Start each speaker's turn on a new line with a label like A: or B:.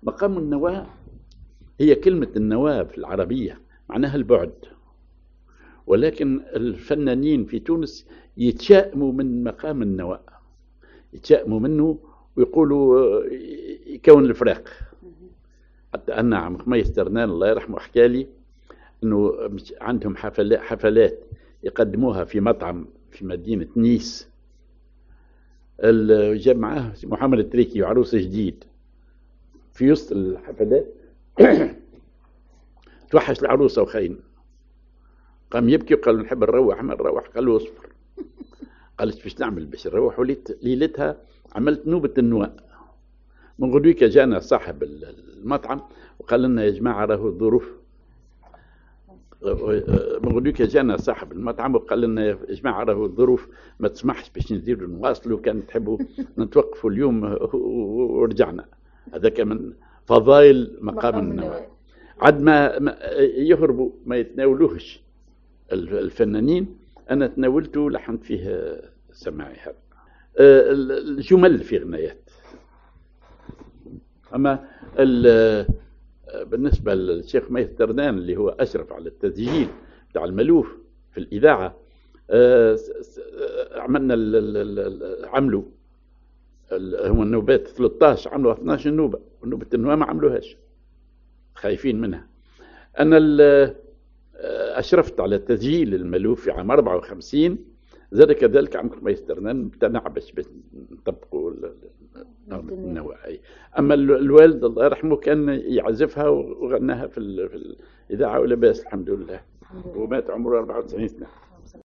A: مقام النواة هي كلمة النواة في العربية معناها البعد، ولكن الفنانين في تونس يتشائموا من مقام النواة، يتشائموا منه ويقولوا يكون الفراق. حتى أن عم خميس ترنان الله يرحمه حكى لي أنه عندهم حفلات يقدموها في مطعم في مدينة نيس، جاب معاه محمد التريكي وعروس جديد، في وسط الحفلات توحش العروسة وخاين، قام يبكي وقال نحب نروح، ما نروح، قال له اصبر. قالت باش نعمل باش نروح، وليت ليلتها عملت نوبة النواء. من غدوك جانا صاحب المطعم وقال لنا يا جماعة راهو الظروف، من غدوك جانا صاحب المطعم وقال لنا يا جماعة راهو الظروف ما تسمحش باش نزيدوا نواصلوا، كان تحبوا نتوقفوا اليوم ورجعنا. هذاك من فضائل مقام النواة. عد ما يهربوا ما يتناولوهش الفنانين، أنا تناولته لحنت فيه سماعي هذا الجمل في غنايات. أما بالنسبة للشيخ ميث تردان اللي هو أشرف على التسجيل بتاع الملوف في الإذاعة، عملنا عملوا هم النوبات 13 عملوا 12 نوبة، ونوبة النواة ما عملوهاش خايفين منها. أنا أشرفت على تسجيل الملوف في عام 54، زاد كذلك عم خميس ترنان امتنع باش نطبقوا النواة. أما الوالد الله يرحمه كان يعزفها وغناها في الإذاعة ولا بأس الحمد لله، ومات عمره 94 سنة.